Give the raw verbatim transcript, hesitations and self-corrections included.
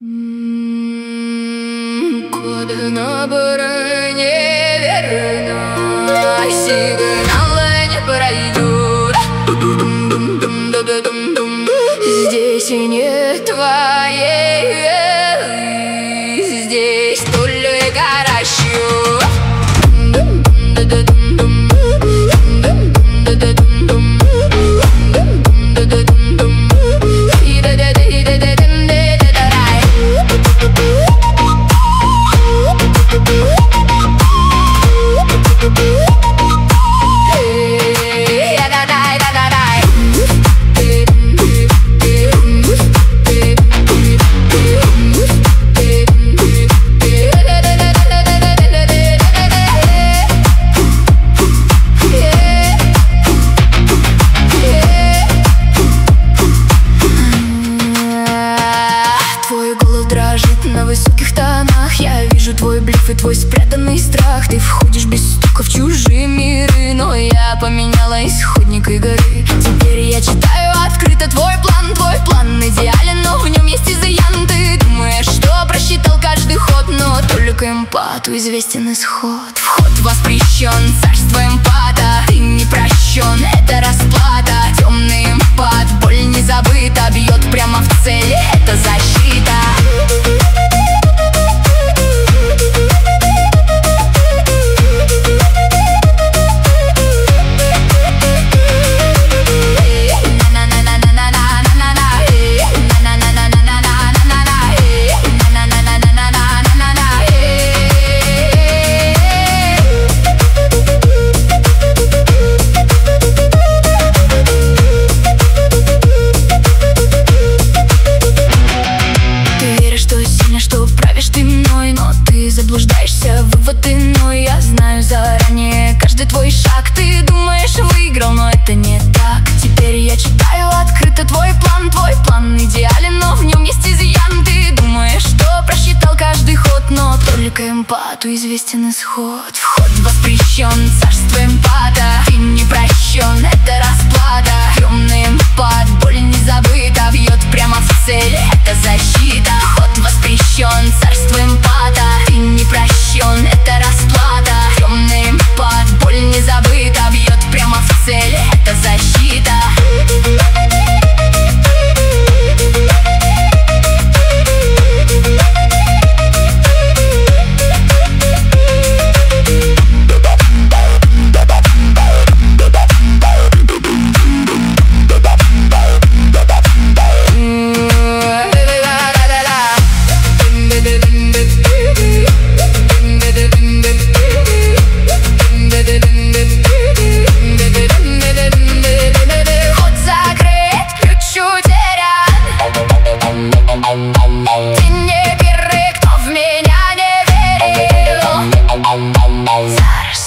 Коды на броне верно, сигналы не пройдут. Здесь и нет твоей веры, здесь только расчет. На высоких тонах я вижу твой блеф и твой спрятанный страх. Ты входишь без стука в чужие миры, но я поменяла исходник игры. Теперь я читаю открыто твой план. Твой план идеален, но в нем есть изъян. Ты думаешь, что просчитал каждый ход, но только эмпату известен исход. Вход воспрещен, царство эмпата. Ты не прощен, это расплата. Темный эмпат, боль не забыта. Бьет прямо в цель, это защита. Заблуждаешься, вывод иной. Я знаю заранее каждый твой шаг. Ты думаешь, выиграл, но это не так. Теперь я читаю открыто твой план. Твой план идеален, но в нем есть изъян. Ты думаешь, что просчитал каждый ход, но только эмпату известен исход. Вход воспрещен, царство эмпата. Ты не прощен, это расплата. Темный эмпат, боль не забыта. Бьет прямо в цель, это защита. Вход воспрещен, царство эмпата. Ты не прощен, это расплата. Темный эмпат, боль не забыта. Бьет прямо в цель, это защита. Ты не первый, кто в меня не верил. Зараз